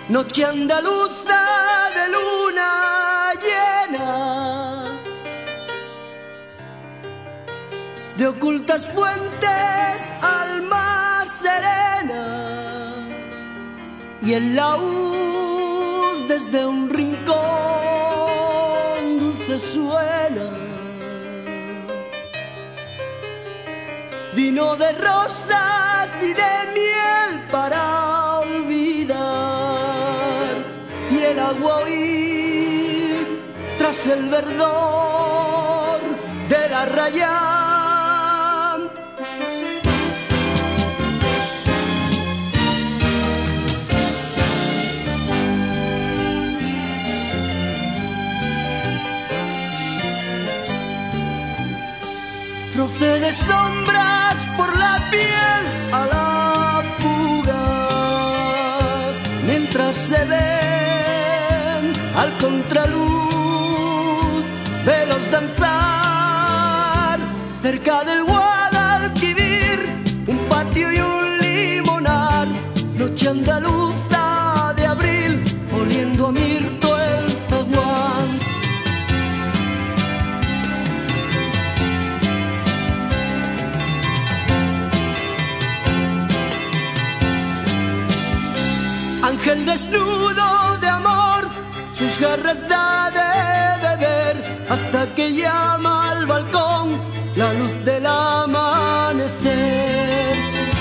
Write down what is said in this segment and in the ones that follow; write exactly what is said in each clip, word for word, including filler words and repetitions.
noche andaluza de luna llena, de ocultas fuentes alma serena, y el laúd desde un rincón dulce suena. Vino de rosas y de miel para olvidar, y el agua oír tras el verdor de la Arrayán. Procede sombras por la piel a la fuga, mientras se ven al contraluz velos danzar cerca del Guadalquivir, un patio y un limonar, noche andaluza de abril, oliendo a mirto el zaguán. Ángel desnudo de amor, sus garras da de beber, hasta que llama al balcón la luz del amanecer.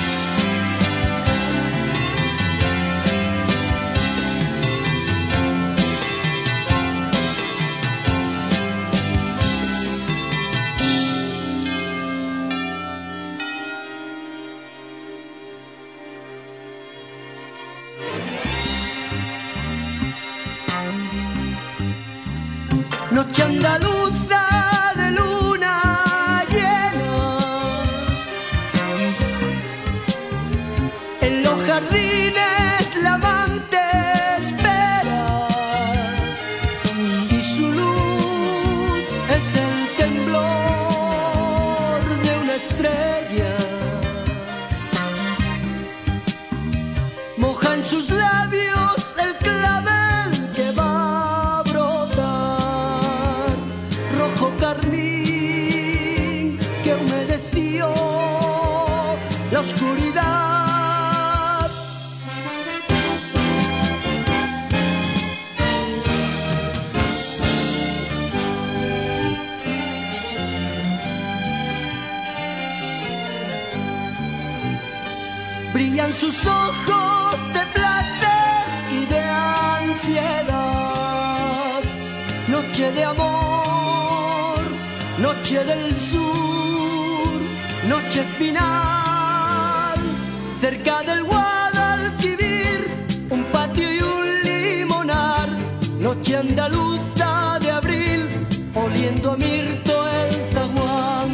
Noche andaluza de luna llena, en los jardines la amante espera, y su luz es el temblor de una estrella. Moja en sus labios el clavel que va a brotar, rojo carmín que humedeció la oscuridad. Brillan sus ojos de placer y de ansiedad, noche de amor, noche del sur, noche final, cerca del Guadalquivir, un patio y un limonar, noche andaluza de abril, oliendo a mirto el zaguán.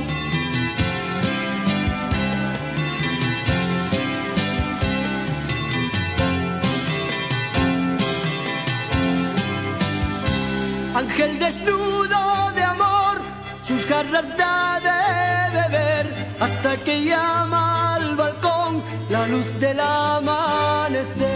Ángel desnudo de amor, sus garras da de beber, hasta que llama al balcón la luz del amanecer.